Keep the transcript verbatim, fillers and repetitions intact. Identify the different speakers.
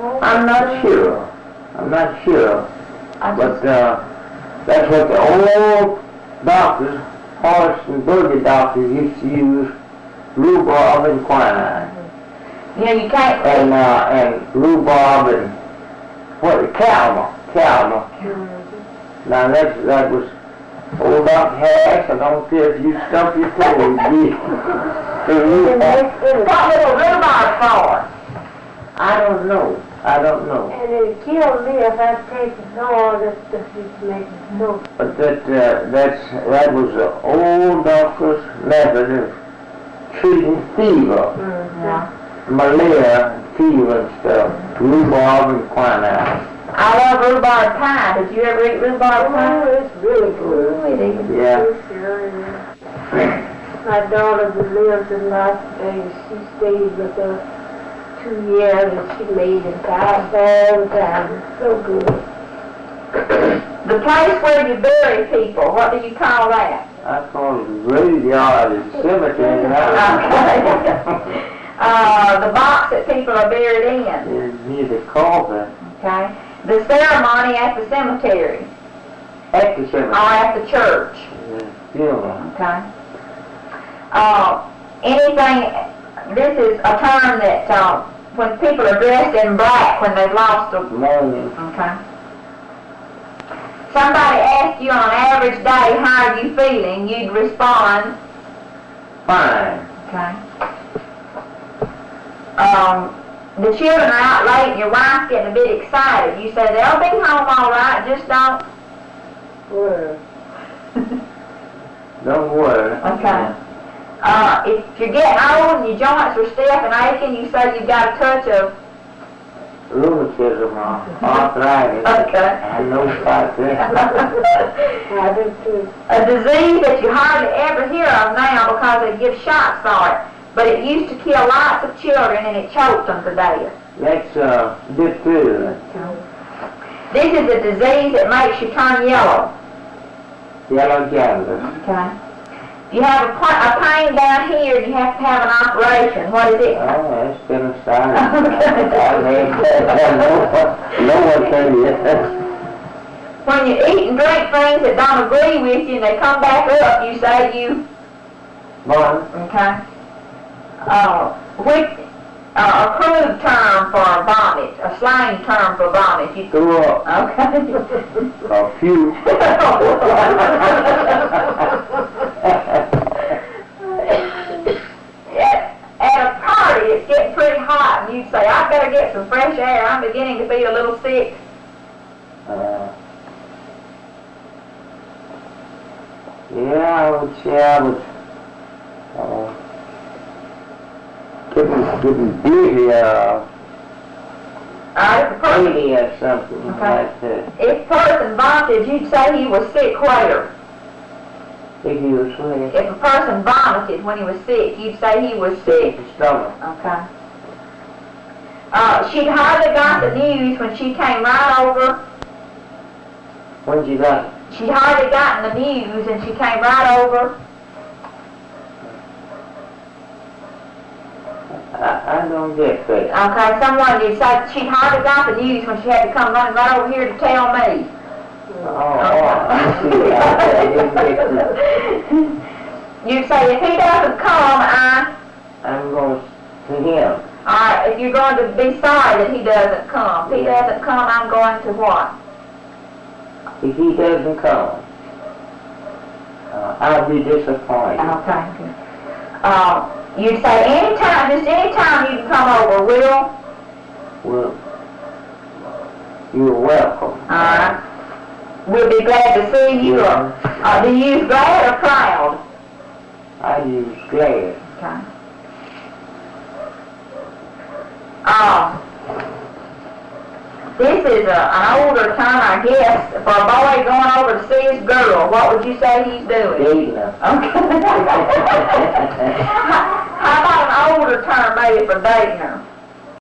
Speaker 1: I'm not sure. I'm not sure.
Speaker 2: I
Speaker 1: But uh, that's what the old doctors, horse and buggy doctors, used to use rhubarb and quinine.
Speaker 2: You know, you can't...
Speaker 1: And uh, and rhubarb and what? Calma, calma. Now that that was old Doctor Harris. I don't care if you stump your toe.
Speaker 2: What little rhubarb for?
Speaker 1: I don't know. I don't know.
Speaker 3: And it killed me if I taken all this stuff to make it so.
Speaker 1: But that uh, that's that was the old doctor's method of treating fever,
Speaker 3: Mm-hmm.
Speaker 1: malaria, fever and stuff. Rhubarb and quinine.
Speaker 2: I love rhubarb pie. Did you ever eat rhubarb pie?
Speaker 3: Oh, it's really good.
Speaker 2: Oh, it is.
Speaker 1: Yeah.
Speaker 3: Sure, yeah. My daughter that lives in Las Vegas, she stayed with us two years and she made it pies all the time. It's so good.
Speaker 2: The place where you bury people, what do you call that?
Speaker 1: I call it the graveyard and cemetery.
Speaker 2: Okay. uh, the box that people are buried in.
Speaker 1: It's near the coffin.
Speaker 2: Okay. The ceremony at the cemetery.
Speaker 1: At the cemetery.
Speaker 2: Or at the church.
Speaker 1: The funeral.
Speaker 2: Okay. Uh, anything, this is a term that uh, when people are dressed in black when they've lost a...
Speaker 1: Mourning.
Speaker 2: Okay. Somebody asked you on an average day, how are you feeling? You'd respond...
Speaker 1: Fine.
Speaker 2: Okay. Um, the children are out late and your wife's getting a bit excited. You say, they'll be home all right, just don't...
Speaker 3: Well,
Speaker 1: Don't worry.
Speaker 2: Okay. Uh, if you're getting old and your joints are stiff and aching, you say you've got a touch of...
Speaker 1: Rheumatism or arthritis.
Speaker 2: Okay.
Speaker 1: I know about that.
Speaker 3: I do too.
Speaker 2: A disease that you hardly ever hear of now because they give shots for it. But it used to kill lots of children and it choked them to death.
Speaker 1: That's uh, diphtheria.
Speaker 2: This is a disease that makes you turn yellow.
Speaker 1: Yellow jaundice.
Speaker 2: Okay. You have a, a pain down here and you have to have an operation. What is it?
Speaker 1: Oh, that's been a sign. No one can yet.
Speaker 2: When you eat and drink things that don't agree with you and they come back up, you say you...
Speaker 1: One.
Speaker 2: Okay. Uh, which, uh, a crude term for vomit, a slang term for vomit. You
Speaker 1: Threw up.
Speaker 2: Okay.
Speaker 1: A few.
Speaker 2: at, at a party, it's getting pretty hot, and you say, I better get some fresh air. I'm beginning to be a little sick.
Speaker 1: Uh, yeah, I would say I was uh, getting, getting dizzy, uh,
Speaker 2: Uh, if, a person,
Speaker 1: eighty or something
Speaker 2: Okay.
Speaker 1: like that.
Speaker 2: if a person vomited, you'd say he was sick later.
Speaker 1: If he was sick,
Speaker 2: If a person vomited when he was sick, you'd say he was sick.
Speaker 1: the stomach.
Speaker 2: Okay. Uh, she'd hardly got the news when she came right over.
Speaker 1: When you got it?
Speaker 2: She'd hardly gotten the news and she came right over.
Speaker 1: I, I don't get that.
Speaker 2: Okay, someone did say she'd hardly got the news when she had to come running right over here to tell me.
Speaker 1: Oh, oh, I see. I, I didn't get that.
Speaker 2: You'd say, if he doesn't come, I...
Speaker 1: I'm going to him.
Speaker 2: Alright, if you're going to be sorry that he doesn't come. If he doesn't come, I'm going to what?
Speaker 1: If he doesn't come, uh, I'll be disappointed.
Speaker 2: Okay. Uh, you'd say, anytime, just anytime you can come over, Will.
Speaker 1: Well, you're welcome.
Speaker 2: Alright. We'll be glad to see you.
Speaker 1: Yeah.
Speaker 2: Uh, do you use glad or proud?
Speaker 1: I use glad.
Speaker 2: Okay. Uh, this is a, an older term, I guess, for a boy going over to see his girl. What would you say he's doing?
Speaker 1: Dating her.
Speaker 2: Okay. how, how about an older term maybe for dating her?